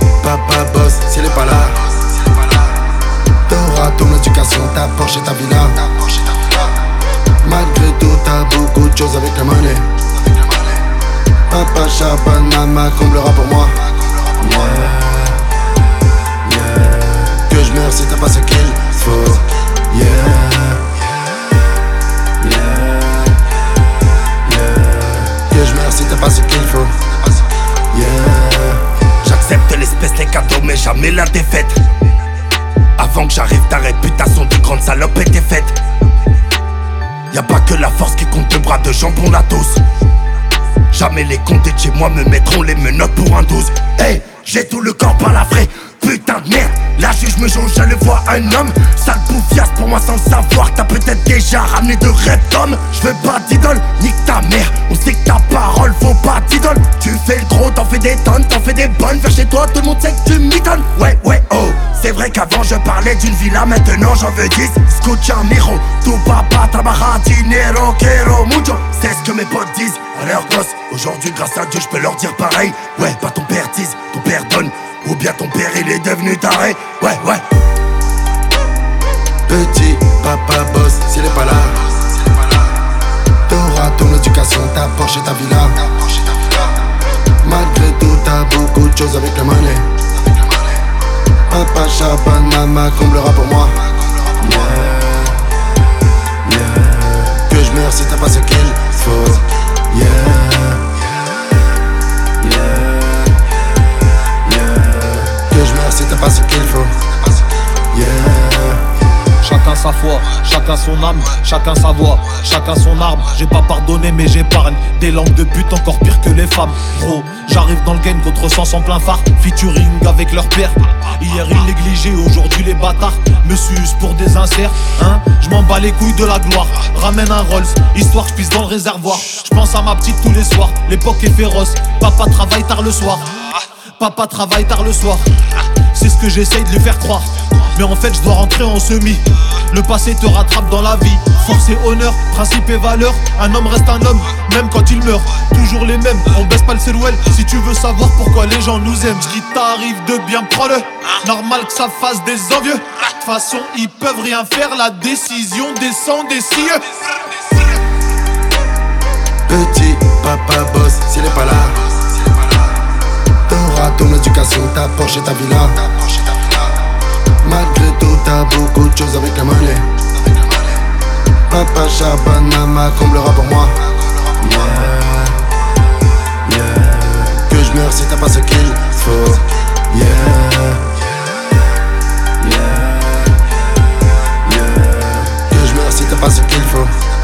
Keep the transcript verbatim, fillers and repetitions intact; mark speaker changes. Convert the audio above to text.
Speaker 1: papa boss, s'il est pas là. T'auras ton éducation, ta Porsche et ta villa. Malgré tout, t'as beaucoup de choses avec la monnaie. Papa charbonne, maman comblera pour moi. Yeah, yeah. Que je meurs si t'as pas ce qu'il faut. Yeah, yeah, yeah. Que je meurs si t'as pas ce qu'il faut. Yeah.
Speaker 2: J'accepte l'espèce, les cadeaux, mais jamais la défaite. Avant que j'arrive, ta réputation de grande salope était faite. Y'a pas que la force qui compte, deux bras de jambon la dose. Jamais les comptes de chez moi me mettront les menottes pour un douze. Hey, j'ai tout le corps par la vraie putain de merde. La juge me jonge, je le vois un homme. Sale bouffiasse pour moi sans savoir. T'as peut-être déjà ramené de rêves d'homme. Je veux pas d'idole, nique ta mère. On sait que ta parole faut pas d'idole. Tu fais le gros, t'en fais des tonnes, t'en fais des bonnes. Vers chez toi, tout le monde sait que tu mitonnes. Ouais, ouais, oh. C'est vrai qu'avant je parlais d'une villa, maintenant j'en veux dix. Escucha miro, tu papa trabaja dinero, quiero mucho. C'est ce que mes potes disent à leurs gosses. Aujourd'hui grâce à Dieu je peux leur dire pareil. Ouais, pas ton père dise, ton père donne. Ou bien ton père il est devenu taré. Ouais, ouais.
Speaker 1: Petit papa boss, s'il est pas là. T'auras ton éducation, ta Porsche et ta villa. Malgré tout, t'as beaucoup de choses avec la monnaie. Papa charbonne, maman comblera pour moi. Yeah, yeah. Que je meurs si t'as pas ce qu'il faut. Yeah, yeah, yeah. Que je meurs si t'as pas ce qu'il faut. Yeah.
Speaker 3: Chacun sa foi, chacun son âme, chacun sa voix, chacun son arme. J'ai pas pardonné mais j'épargne des langues de pute encore pire que les femmes. Gros, j'arrive dans le game contre sens en plein phare. Featuring avec leur père. Hier ils négligeaient, aujourd'hui les bâtards me sucent pour des inserts, hein. J'm'en bats les couilles de la gloire. Ramène un Rolls, histoire que j'puisse dans le réservoir. J'pense à ma petite tous les soirs, l'époque est féroce. Papa travaille tard le soir. Papa travaille tard le soir. C'est ce que j'essaye de lui faire croire. Mais en fait je dois rentrer en semi. Le passé te rattrape dans la vie. Force et honneur, principe et valeur. Un homme reste un homme, même quand il meurt. Toujours les mêmes, on baisse pas le cervelle. Si tu veux savoir pourquoi les gens nous aiment, ce qui t'arrive de bien, prends-le. Normal que ça fasse des envieux. De toute façon ils peuvent rien faire, la décision descend des cieux.
Speaker 1: Petit papa boss, s'il est pas là. T'auras ton éducation, ta Porsche et ta villa. Malgré tout, t'as beaucoup de choses avec la monnaie. Papa charbonne, maman comblera pour moi. Yeah, yeah. Que je meurs si t'as pas ce qu'il faut. Yeah, yeah, yeah. Que je meurs si t'as pas ce qu'il faut.